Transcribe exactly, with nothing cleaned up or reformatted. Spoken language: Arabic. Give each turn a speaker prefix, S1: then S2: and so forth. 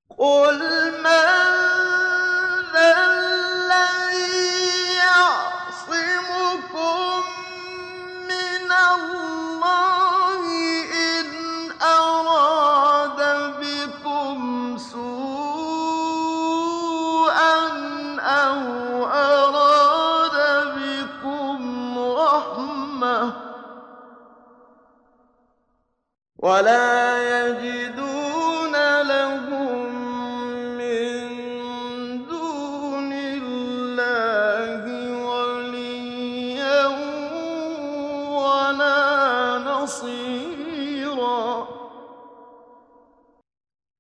S1: قُلْ مَن ذَا الَّذِي يَعْصِمُكُم مِّنَ اللَّهِ إِنْ أَرَادَ بِكُمْ سُوءًا أَوْ أَرَادَ بِكُمْ رَحْمَةً ۚ وَلَا